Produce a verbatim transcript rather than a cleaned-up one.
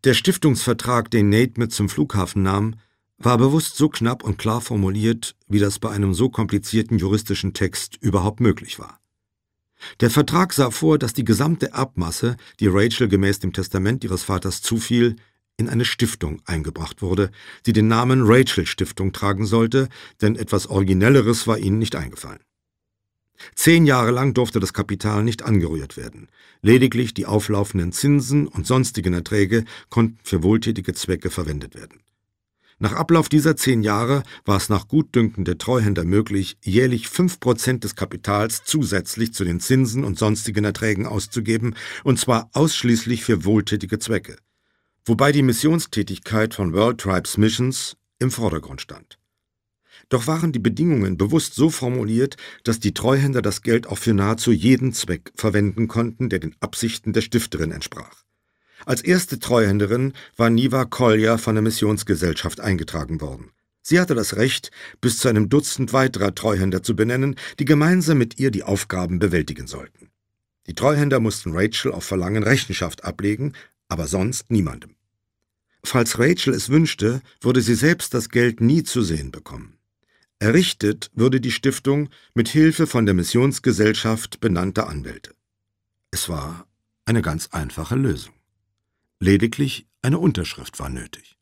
Der Stiftungsvertrag, den Nate mit zum Flughafen nahm, war bewusst so knapp und klar formuliert, wie das bei einem so komplizierten juristischen Text überhaupt möglich war. Der Vertrag sah vor, dass die gesamte Erbmasse, die Rachel gemäß dem Testament ihres Vaters zufiel, in eine Stiftung eingebracht wurde, die den Namen Rachel-Stiftung tragen sollte, denn etwas Originelleres war ihnen nicht eingefallen. Zehn Jahre lang durfte das Kapital nicht angerührt werden. Lediglich die auflaufenden Zinsen und sonstigen Erträge konnten für wohltätige Zwecke verwendet werden. Nach Ablauf dieser zehn Jahre war es nach Gutdünken der Treuhänder möglich, jährlich fünf Prozent des Kapitals zusätzlich zu den Zinsen und sonstigen Erträgen auszugeben, und zwar ausschließlich für wohltätige Zwecke, wobei die Missionstätigkeit von World Tribes Missions im Vordergrund stand. Doch waren die Bedingungen bewusst so formuliert, dass die Treuhänder das Geld auch für nahezu jeden Zweck verwenden konnten, der den Absichten der Stifterin entsprach. Als erste Treuhänderin war Niva Collier von der Missionsgesellschaft eingetragen worden. Sie hatte das Recht, bis zu einem Dutzend weiterer Treuhänder zu benennen, die gemeinsam mit ihr die Aufgaben bewältigen sollten. Die Treuhänder mussten Rachel auf Verlangen Rechenschaft ablegen, aber sonst niemandem. Falls Rachel es wünschte, würde sie selbst das Geld nie zu sehen bekommen. Errichtet würde die Stiftung mit Hilfe von der Missionsgesellschaft benannter Anwälte. Es war eine ganz einfache Lösung. Lediglich eine Unterschrift war nötig.